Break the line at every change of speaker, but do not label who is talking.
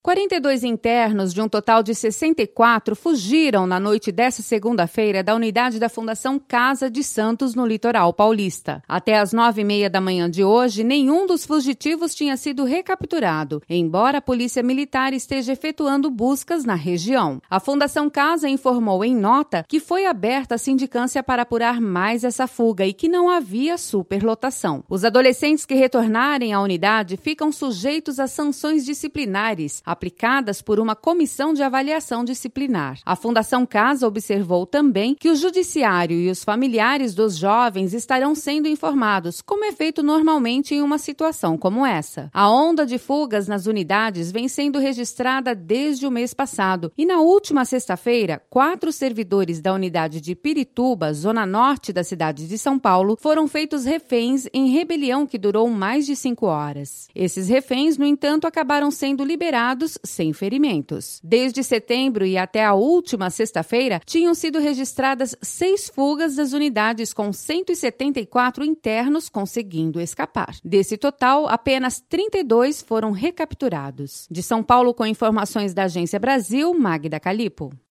42 internos de um total de 64 fugiram na noite desta segunda-feira da unidade da Fundação Casa de Santos, no litoral paulista. Até às 9h30 da manhã de hoje, nenhum dos fugitivos tinha sido recapturado, embora a Polícia Militar esteja efetuando buscas na região. A Fundação Casa informou em nota que foi aberta a sindicância para apurar mais essa fuga e que não havia superlotação. Os adolescentes que retornarem à unidade ficam sujeitos a sanções disciplinares aplicadas por uma comissão de avaliação disciplinar. A Fundação Casa observou também que o judiciário e os familiares dos jovens estarão sendo informados, como é feito normalmente em uma situação como essa. A onda de fugas nas unidades vem sendo registrada desde o mês passado e na última sexta-feira, 4 servidores da unidade de Pirituba, zona norte da cidade de São Paulo, foram feitos reféns em rebelião que durou mais de 5 horas. Esses reféns, no entanto, acabaram sendo liberados sem ferimentos. Desde setembro e até a última sexta-feira, tinham sido registradas 6 fugas das unidades, com 174 internos conseguindo escapar. Desse total, apenas 32 foram recapturados. De São Paulo, com informações da Agência Brasil, Magda Calipo.